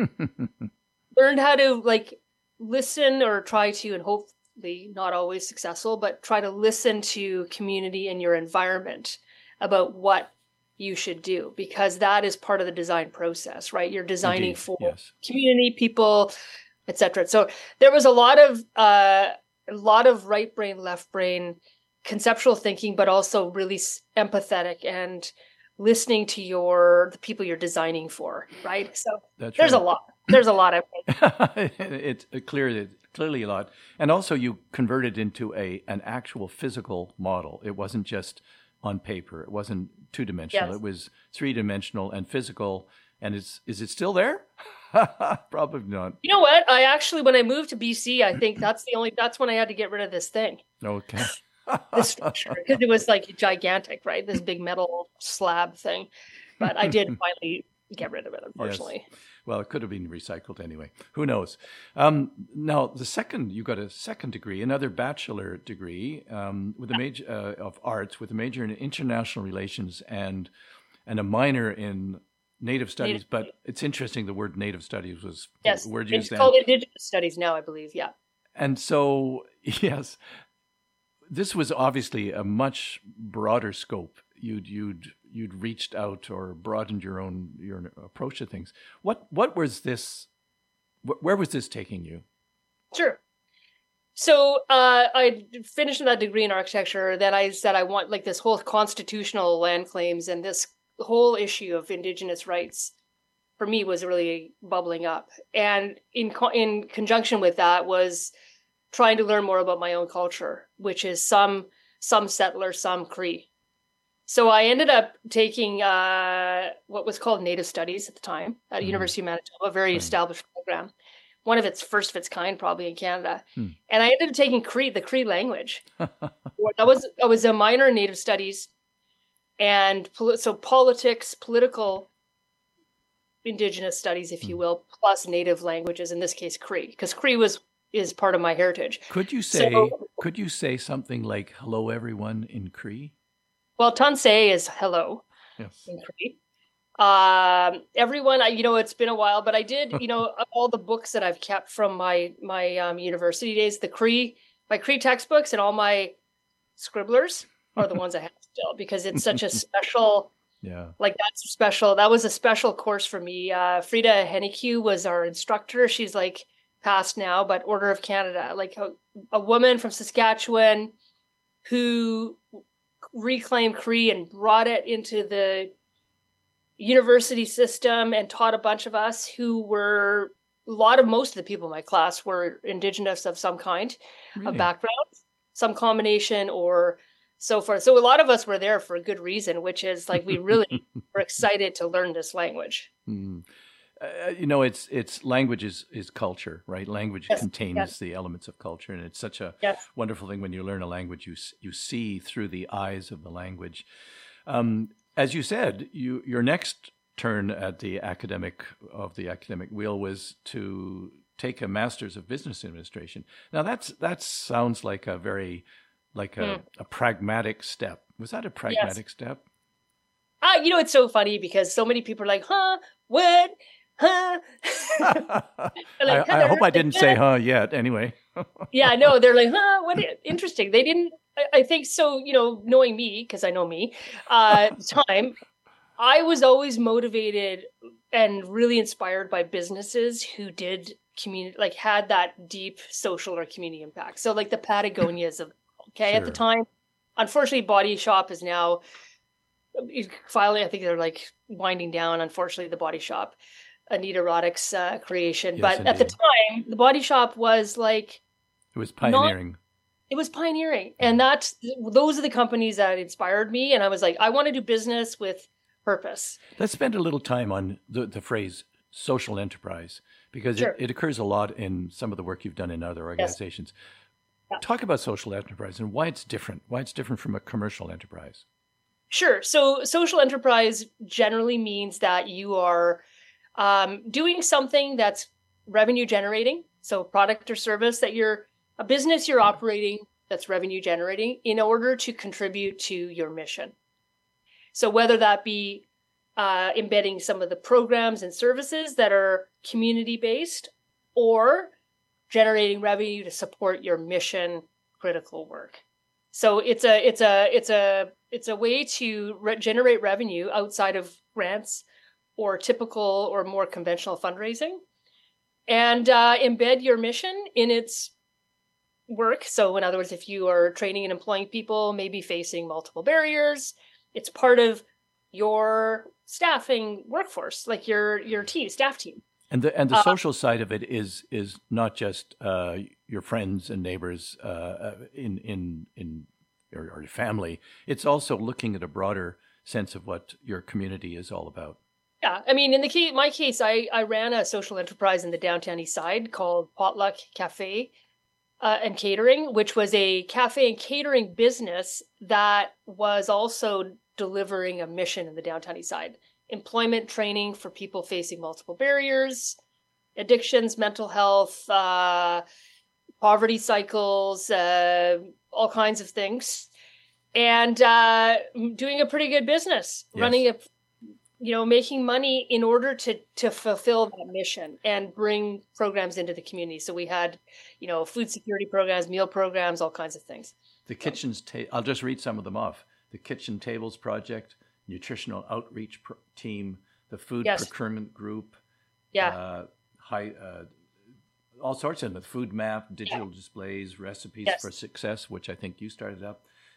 Learned how to like listen or try to, and hopefully not always successful, but try to listen to community and your environment about what you should do, because that is part of the design process, right? You're designing Indeed, for yes. community, people, et cetera. So there was a lot of uh, a lot of right brain, left brain conceptual thinking, but also really s- empathetic and listening to your the people you're designing for, right? So That's there's right. a lot. There's a lot of it's clearly clearly a lot, and also you converted into a an actual physical model. It wasn't just on paper. It wasn't two dimensional. Yes. It was three dimensional and physical. And it's is it still there? Probably not. You know what? I actually, when I moved to B C, I think that's the only, that's when I had to get rid of this thing, Okay. this structure, because it was like gigantic, right? This big metal slab thing. But I did finally get rid of it, unfortunately. Yes. Well, it could have been recycled anyway. Who knows? Um, now, the second, you got a second degree, another bachelor degree um, with a major uh, of arts, with a major in international relations and and a minor in Native studies. Native but it's interesting. The word Native studies was Yes. the word It's used then. called Indigenous Studies now, I believe. Yeah. And so, yes, this was obviously a much broader scope. You'd you'd you'd reached out or broadened your own your approach to things. What what was this? wh- Where was this taking you? Sure. So uh, I finished that degree in architecture. Then I said I want like this whole constitutional land claims and this whole issue of Indigenous rights for me was really bubbling up. And in co- in conjunction with that was trying to learn more about my own culture, which is some some settler, some Cree. So I ended up taking uh, what was called Native Studies at the time at mm. University of Manitoba, a very right. established program, one of its first of its kind probably in Canada. Hmm. And I ended up taking Cree, the Cree language. I was I was a minor in Native Studies, and so politics, political Indigenous studies, if you will, plus Native languages, in this case Cree, because Cree was is part of my heritage. Could you say so, could you say something like "Hello, everyone" in Cree? Well, Tansei is hello yes. in Cree. Um, everyone, I, you know, it's been a while, but I did, you know, all the books that I've kept from my my um, university days, the Cree, my Cree textbooks, and all my scribblers are the ones I have still, because it's such a special. Yeah. Like that's special. That was a special course for me. Uh, Frida Hennique was our instructor. She's like passed now, but Order of Canada, like a, a woman from Saskatchewan who reclaimed Cree and brought it into the university system and taught a bunch of us who were, a lot of, most of the people in my class were Indigenous of some kind really? of background, some combination or so forth. So a lot of us were there for a good reason, which is like we really were excited to learn this language. Mm. Uh, you know, it's it's language is, is culture, right? Language yes. contains yes. the elements of culture, and it's such a yes. wonderful thing when you learn a language. You you see through the eyes of the language. Um, as you said, you your next turn at the academic of the academic wheel was to take a master's of business administration. Now that's that sounds like a very like a, mm. a pragmatic step. Was that a pragmatic yes. step? Uh, you know, it's so funny because so many people are like, huh, what, huh? like, I, I hope I didn't say huh yet anyway. yeah, no, they're like, huh, what, interesting. They didn't, I, I think so, you know, knowing me, because I know me, uh, time, I was always motivated and really inspired by businesses who did community, like had that deep social or community impact. So like the Patagonias of Okay, sure. At the time, unfortunately, Body Shop is now finally, I think they're like winding down, unfortunately, the Body Shop, Anita Roddick's uh, creation. Yes, but indeed. At the time, the Body Shop was like... It was pioneering. Not, it was pioneering. And that's those are the companies that inspired me. And I was like, I want to do business with purpose. Let's spend a little time on the, the phrase social enterprise, because sure. it, it occurs a lot in some of the work you've done in other organizations. Yes. Talk about social enterprise and why it's different, why it's different from a commercial enterprise. Sure. So social enterprise generally means that you are um, doing something that's revenue generating. So product or service that you're, a business you're operating that's revenue generating in order to contribute to your mission. So whether that be uh, embedding some of the programs and services that are community-based or generating revenue to support your mission critical work. So it's a it's a it's a it's a way to re- generate revenue outside of grants or typical or more conventional fundraising, and uh, embed your mission in its work. So in other words, if you are training and employing people, maybe facing multiple barriers, it's part of your staffing workforce, like your your team, staff team. And the and the uh, social side of it is is not just uh, your friends and neighbors uh, in in in or, or your family. It's also looking at a broader sense of what your community is all about. Yeah, I mean, in the case, my case, I I ran a social enterprise in the downtown east side called Potluck Cafe uh, and Catering, which was a cafe and catering business that was also delivering a mission in the downtown east side. Employment training for people facing multiple barriers, addictions, mental health, uh, poverty cycles, uh, all kinds of things, and uh, doing a pretty good business, yes. running a, you know, making money in order to to fulfill that mission and bring programs into the community. So we had, you know, food security programs, meal programs, all kinds of things. The kitchens. Ta- I'll just read some of them off. The Kitchen Tables Project. Nutritional Outreach Pro- Team, the Food yes. Procurement Group, yeah, uh, high, uh, all sorts of them, the Food Map, digital yeah. displays, recipes yes. for success, which I think you started up,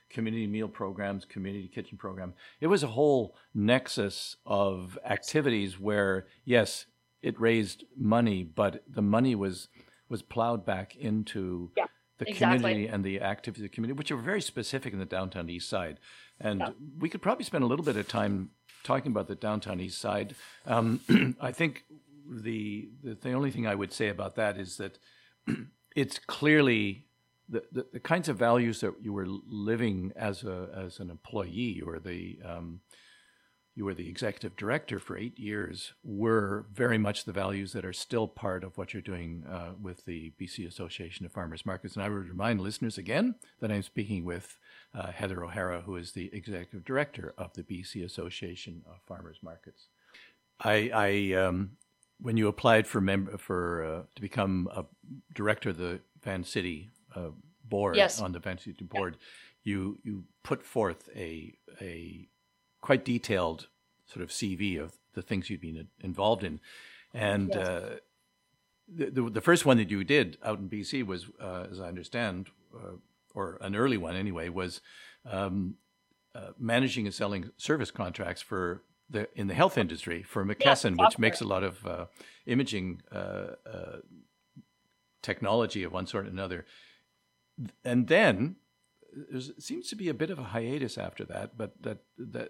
community meal programs, community kitchen program. It was a whole nexus of activities where, yes, it raised money, but the money was was plowed back into yeah, the exactly. community and the activities of the community, which are very specific in the downtown east side. And yeah. we could probably spend a little bit of time talking about the downtown east side. Um, I think the, the the only thing I would say about that is that it's clearly the, the, the kinds of values that you were living as a as an employee, or the um, you were the executive director for eight years, were very much the values that are still part of what you're doing uh, with the B C Association of Farmers Markets. And I would remind listeners again that I'm speaking with uh, Heather O'Hara, who is the executive director of the B C Association of Farmers Markets. I, I um, when you applied for mem- for uh, to become a director of the Vancity uh, board, yes. on the Vancity board, yeah. you you put forth a a quite detailed sort of C V of the things you'd been involved in. And yes. uh, the, the the first one that you did out in B C was, uh, as I understand, uh, or an early one anyway, was um, uh, managing and selling service contracts for the in the health industry for McKesson, yeah, which makes a lot of uh, imaging uh, uh, technology of one sort or another. And then there seems to be a bit of a hiatus after that, but that that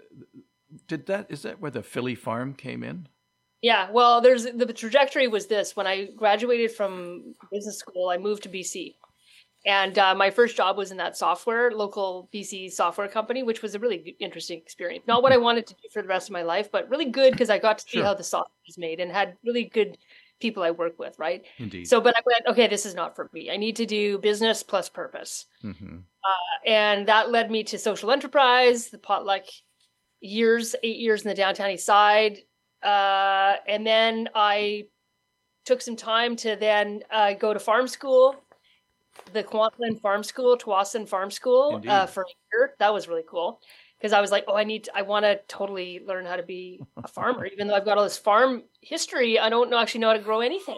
did that is that where the Philly farm came in? Yeah, well, there's the trajectory was this. When I graduated from business school, I moved to B C, and uh, my first job was in that software, local B C software company, which was a really interesting experience. Not what I wanted to do for the rest of my life, but really good because I got to see sure. how the software is made and had really good people I work with, right? Indeed. So, but I went, okay, this is not for me. I need to do business plus purpose. Mm-hmm. Uh, and that led me to social enterprise, the potluck years, eight years in the downtown east side. Uh, and then I took some time to then uh, go to farm school, the Kwantlen Farm School, Tsawwassen Farm School uh, for a year. That was really coll because I was like, oh, I need, to, I want to totally learn how to be a farmer. Even though I've got all this farm history, I don't know, actually know how to grow anything.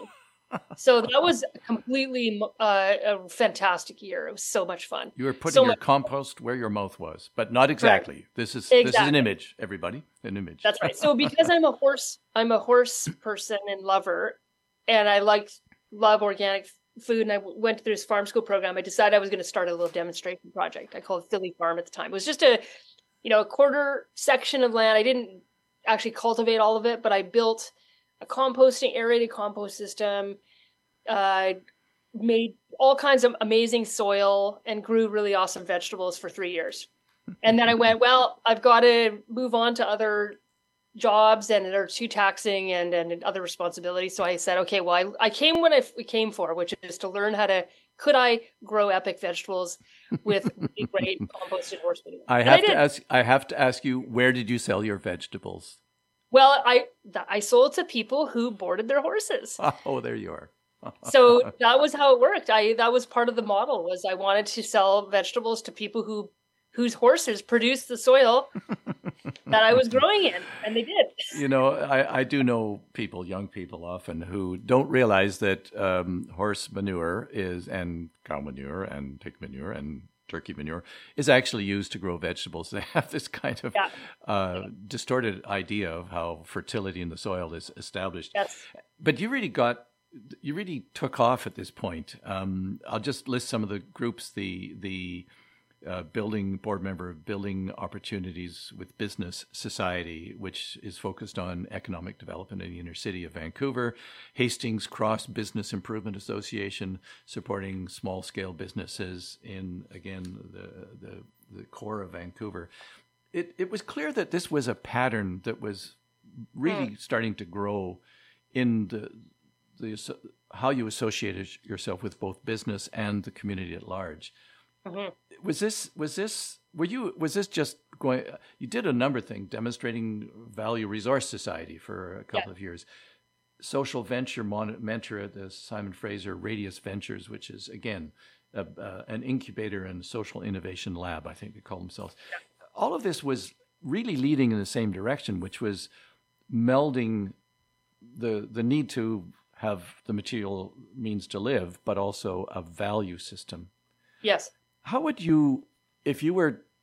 So that was completely uh, a fantastic year. It was so much fun. You were putting so your much- compost where your mouth was, but not exactly. Right. This is exactly. this is an image, everybody, an image. That's right. So because I'm a horse, I'm a horse person and lover, and I like love organic food, and I went through this farm school program. I decided I was going to start a little demonstration project. I called it Philly Farm at the time. It was just a, you know, a quarter section of land. I didn't actually cultivate all of it, but I built a composting, aerated compost system, uh, made all kinds of amazing soil, and grew really awesome vegetables for three years. And then I went, well, I've got to move on to other jobs, and they're too taxing and, and other responsibilities. So I said, okay, well, I, I came when I came for, which is to learn how to, could I grow epic vegetables with really great composted horse manure? I have I to ask, I have to ask you, where did you sell your vegetables? Well, I I sold to people who boarded their horses. Oh, there you are. So that was how it worked. I that was part of the model, was I wanted to sell vegetables to people who whose horses produced the soil that I was growing in, and they did. You know, I, I do know people, young people often, who don't realize that um, horse manure is, and cow manure, and pig manure, and turkey manure is actually used to grow vegetables. They have this kind of yeah. uh, distorted idea of how fertility in the soil is established. Yes. But you really got, you really took off at this point. Um, I'll just list some of the groups, the the uh, building board member of Building Opportunities with Business Society, which is focused on economic development in the inner city of Vancouver. Hastings Cross Business Improvement Association, supporting small-scale businesses in, again, the, the, the core of Vancouver. It, it was clear that this was a pattern that was really mm. starting to grow in the, the how you associated yourself with both business and the community at large. Mm-hmm. Was this was this were you was this just going? You did a number of things, demonstrating Value Resource Society for a couple yeah. of years, social venture mon- mentor at the Simon Fraser Radius Ventures, which is again a, uh, an incubator and social innovation lab, I think they call themselves. Yeah. All of this was really leading in the same direction, which was melding the the need to have the material means to live, but also a value system. Yes. How would you, if you were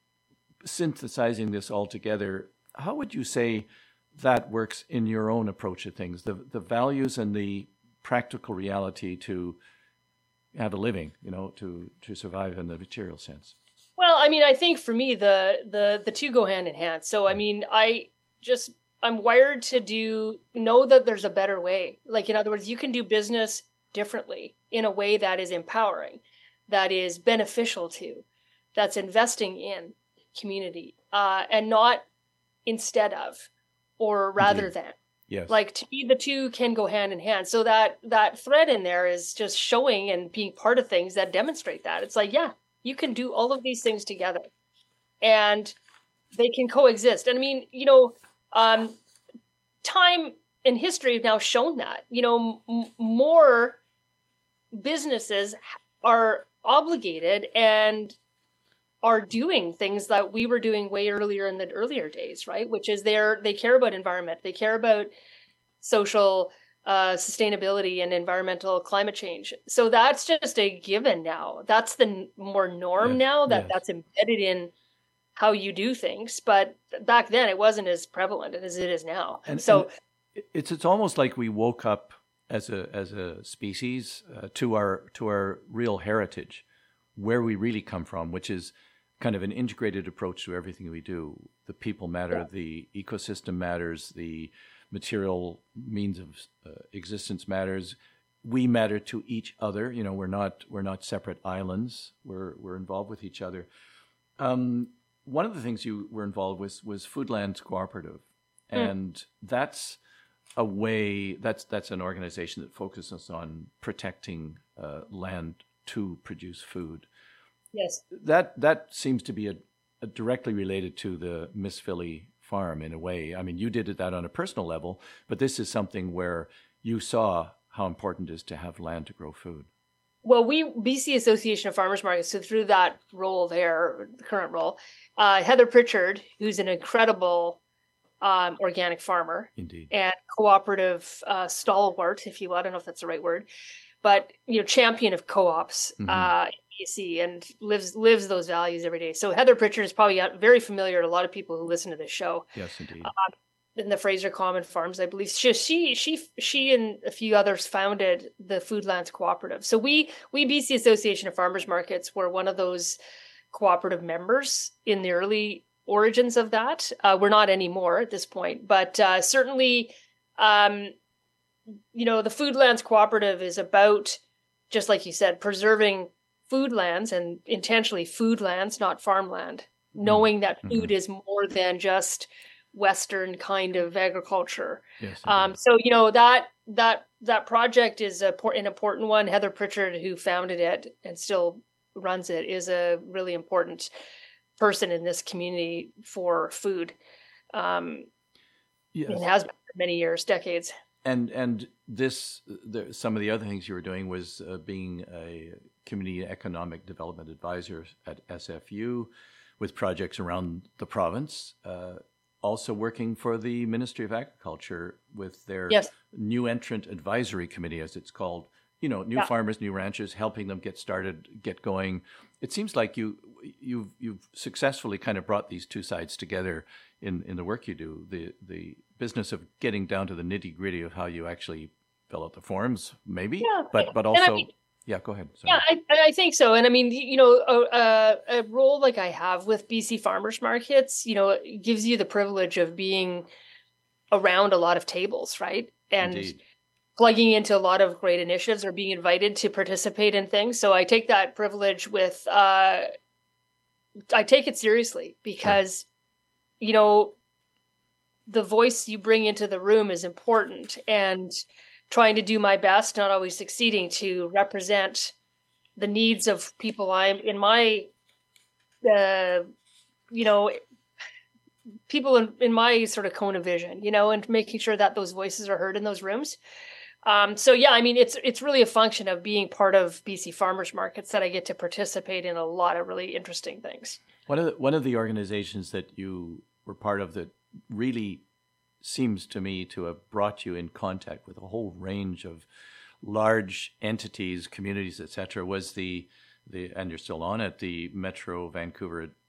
synthesizing this all together, how would you say that works in your own approach of things, the the values and the practical reality to have a living, you know, to, to survive in the material sense? Well, I mean, I think for me, the, the, the two go hand in hand. So, I mean, I just, I'm wired to do, know that there's a better way. Like, in other words, you can do business differently in a way that is empowering, that is beneficial to, that's investing in community, uh, and not instead of, or rather Indeed. than. Yes. Like, to me, the two can go hand in hand. So that that thread in there is just showing and being part of things that demonstrate that. It's like, yeah, you can do all of these things together, and they can coexist. And I mean, you know, um, time and history have now shown that. You know, m- more businesses are obligated and are doing things that we were doing way earlier in the earlier days, right? Which is they're, they care about environment. They care about social uh, sustainability and environmental climate change. So that's just a given now. That's the n- more norm Yes, now, that yes. that's embedded in how you do things. But back then it wasn't as prevalent as it is now. And so and it's it's almost like we woke up as a as a species uh, to our to our real heritage, where we really come from, which is kind of an integrated approach to everything we do. The people matter, Yeah. the ecosystem matters, the material means of uh, existence matters. We matter to each other. You know, we're not we're not separate islands. We're we're involved with each other. Um, one of the things you were involved with was Foodlands Cooperative, Mm. and that's a way. That's that's an organization that focuses on protecting uh, land to produce food. yes. That that seems to be a, a directly related to the Miss Philly farm in a way. I mean, you did it that on a personal level, but this is something where you saw how important it is to have land to grow food. Well, we, B C Association of Farmers Markets, so through that role there, the current role, uh, Heather Pritchard, who's an incredible um, organic farmer Indeed. and cooperative uh, stalwart, if you will, I don't know if that's the right word, but, you know, champion of co-ops Mhm. uh, in B C and lives lives those values every day. So Heather Pritchard is probably very familiar to a lot of people who listen to this show. Yes, indeed. In the Fraser Common Farms, I believe she she she she and a few others founded the Foodlands Cooperative. So we we B C Association of Farmers Markets were one of those cooperative members in the early origins of that. Uh, we're not anymore at this point, but uh, certainly, um, you know, the Foodlands Cooperative is about, just like you said, preserving foodlands and intentionally foodlands, not farmland, knowing that food Mhm. is more than just Western kind of agriculture. Yes, Um, indeed. so, you know, that that that project is a, an important one. Heather Pritchard, who founded it and still runs it, is a really important person in this community for food. Um, Yes. and has been for many years, decades. And and this the, some of the other things you were doing was uh, being a community economic development advisor at S F U, with projects around the province. Uh, also working for the Ministry of Agriculture with their Yes. new entrant advisory committee, as it's called. You know, new Yeah. farmers, new ranchers, helping them get started, get going. It seems like you you've you've successfully kind of brought these two sides together in, in the work you do. The the business of getting down to the nitty gritty of how you actually fill out the forms, maybe, Yeah. but but And I also, mean- yeah, go ahead. Sorry. Yeah, I, I think so. And I mean, you know, a, a role like I have with B C Farmers Markets, you know, it gives you the privilege of being around a lot of tables, right? And Indeed. plugging into a lot of great initiatives or being invited to participate in things. So I take that privilege with, uh, I take it seriously because, you know, the voice you bring into the room is important, and trying to do my best, not always succeeding, to represent the needs of people I'm in my, uh, you know, people in, in my sort of cone of vision, you know, and making sure that those voices are heard in those rooms. Um, so yeah, I mean, it's it's really a function of being part of B C Farmers Markets that I get to participate in a lot of really interesting things. One of the, one of the organizations that you were part of that really seems to me to have brought you in contact with a whole range of large entities, communities, et cetera, was the the and you're still on it, the Metro Vancouver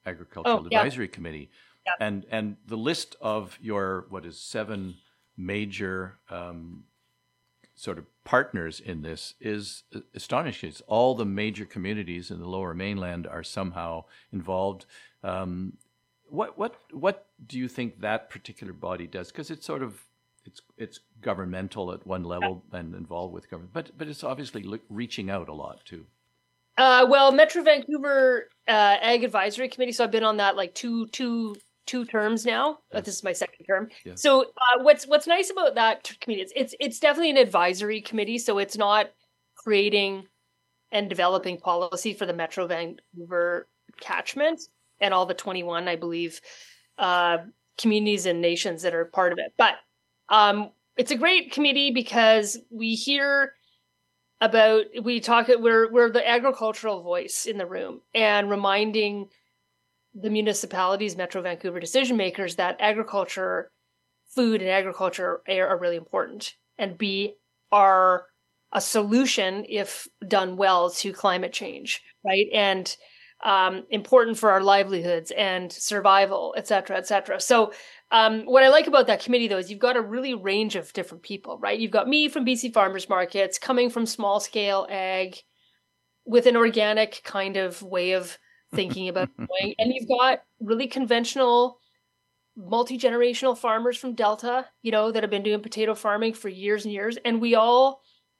Agricultural Oh, yeah. Advisory Committee. Yeah. And and the list of your, what is, seven major um, sort of partners in this is astonishing. It's all the major communities in the Lower Mainland are somehow involved. Um, what what what do you think that particular body does? Because it's sort of it's it's governmental at one level and involved with government, but but it's obviously look, reaching out a lot too. Uh, well, Metro Vancouver uh, Ag Advisory Committee. So I've been on that like two two two terms now. Yes. Uh, this is my second term. Yes. So uh, what's what's nice about that committee? It's, it's it's definitely an advisory committee. So it's not creating and developing policy for the Metro Vancouver catchment and all the twenty-one, I believe, uh, communities and nations that are part of it. But um, it's a great committee because we hear about, we talk, we're, we're the agricultural voice in the room and reminding the municipalities, Metro Vancouver decision makers, that agriculture, food and agriculture are, are really important, and B, are a solution, if done well, to climate change, right? And um, important for our livelihoods and survival, et cetera, et cetera. So um, what I like about that committee, though, is you've got a really range of different people, right? You've got me from B C Farmers Markets, coming from small scale ag with an organic kind of way of thinking about doing. And you've got really conventional, multi-generational farmers from Delta, you know, that have been doing potato farming for years and years. And we all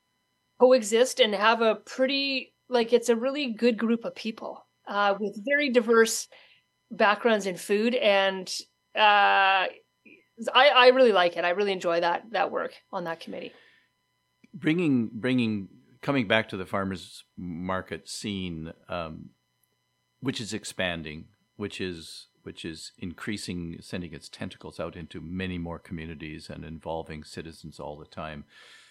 coexist and have a pretty, like, it's a really good group of people uh, with very diverse backgrounds in food. And uh, I, I really like it. I really enjoy that that work on that committee. Bringing, bringing, coming back to the farmers market scene, um, which is expanding, which is which is increasing, sending its tentacles out into many more communities and involving citizens all the time.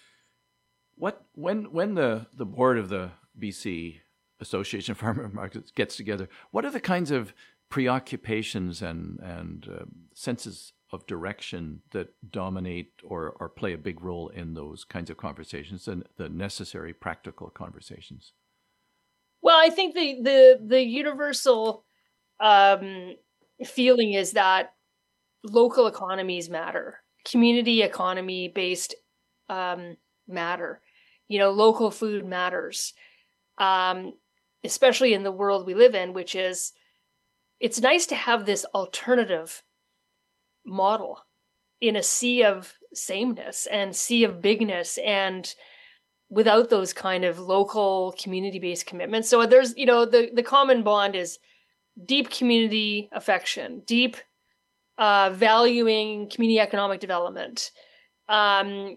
What when when the, the board of the B C Association of Farmer Markets gets together, what are the kinds of preoccupations and and uh, senses of direction that dominate or, or play a big role in those kinds of conversations and the necessary practical conversations? Well, I think the the the universal um, feeling is that local economies matter, community economy based um, matter. You know, local food matters, um, especially in the world we live in, which is, it's nice to have this alternative model in a sea of sameness and sea of bigness, and without those kind of local community-based commitments. So there's, you know, the, the common bond is deep community affection, deep uh, valuing community economic development. Um,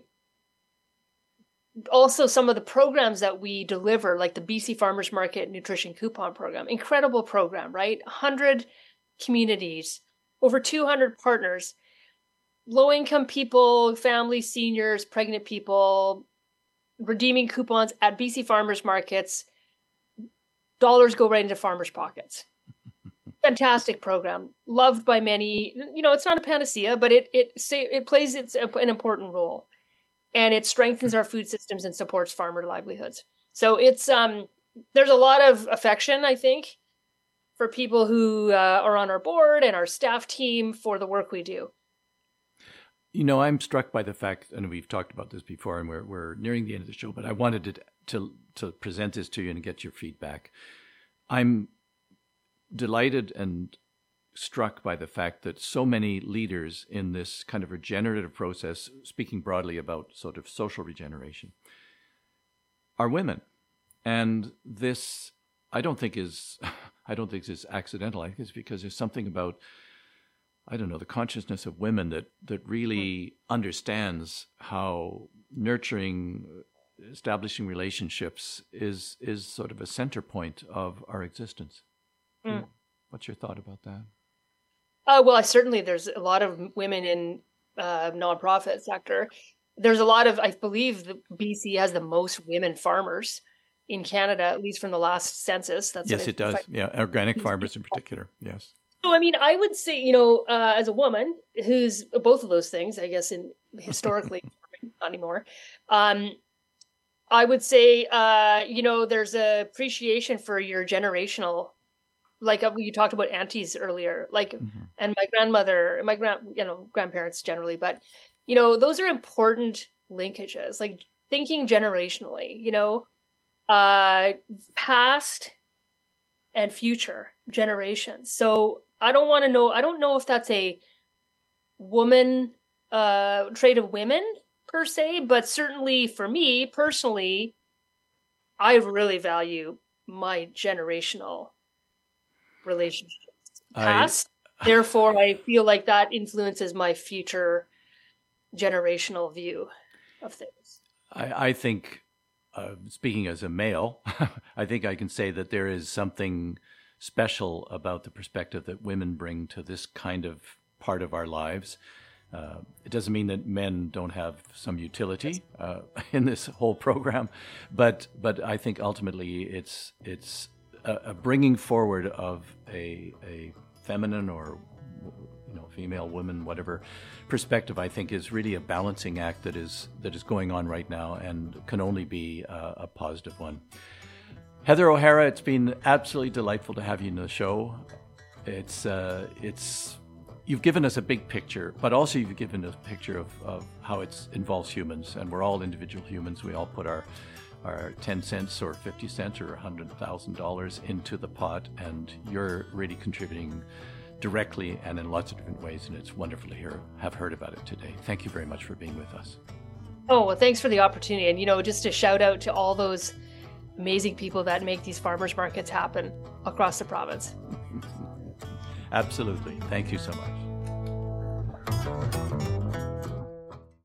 also, some of the programs that we deliver, like the B C Farmers Market Nutrition Coupon Program, incredible program, right? one hundred communities, over two hundred partners, low-income people, families, seniors, pregnant people, redeeming coupons at B C Farmers Markets. Dollars go right into farmers' pockets. Fantastic program, loved by many. You know, it's not a panacea, but it it say it plays its an important role, and it strengthens our food systems and supports farmer livelihoods. So it's um there's a lot of affection, I think, for people who uh, are on our board and our staff team for the work we do. You know, I'm struck by the fact, and we've talked about this before, and we're we're nearing the end of the show, but I wanted to to to present this to you and get your feedback. I'm delighted and struck by the fact that so many leaders in this kind of regenerative process, speaking broadly about sort of social regeneration, are women. And this, I don't think is, I don't think is accidental. I think it's because there's something about, I don't know, the consciousness of women that, that really understands how nurturing, establishing relationships is is sort of a center point of our existence. Mm. What's your thought about that? Uh, well, I, certainly there's a lot of women in uh, nonprofit sector. There's a lot of, I believe the B C has the most women farmers in Canada, at least from the last census. That's yes, it does. I, yeah, organic farmers in particular. Yes. So, I mean, I would say, you know, uh, as a woman who's both of those things, I guess, in historically, not anymore. Um, I would say, uh, you know, there's a appreciation for your generational like uh, you talked about aunties earlier, like, mm-hmm. and my grandmother, my grand, you know, grandparents generally, but, you know, those are important linkages, like thinking generationally, you know, uh, past and future generations. So I don't want to know, I don't know if that's a woman, uh, trait of women per se, but certainly for me personally, I really value my generational relationships past. I, Therefore, I feel like that influences my future generational view of things. I, I think, uh, speaking as a male, I think I can say that there is something special about the perspective that women bring to this kind of part of our lives. Uh, it doesn't mean that men don't have some utility uh, in this whole program, but but I think ultimately it's it's a, a bringing forward of a a feminine or you know female, woman, whatever perspective. I think is really a balancing act that is that is going on right now and can only be a, a positive one. Heather O'Hara, it's been absolutely delightful to have you in the show. It's uh, it's. You've given us a big picture, but also you've given us a picture of, of how it involves humans, and we're all individual humans. We all put our our ten cents or fifty cents or one hundred thousand dollars into the pot, and you're really contributing directly and in lots of different ways, and it's wonderful to hear, have heard about it today. Thank you very much for being with us. Oh, well, thanks for the opportunity. And, you know, just a shout out to all those amazing people that make these farmers markets happen across the province. Absolutely. Thank you so much.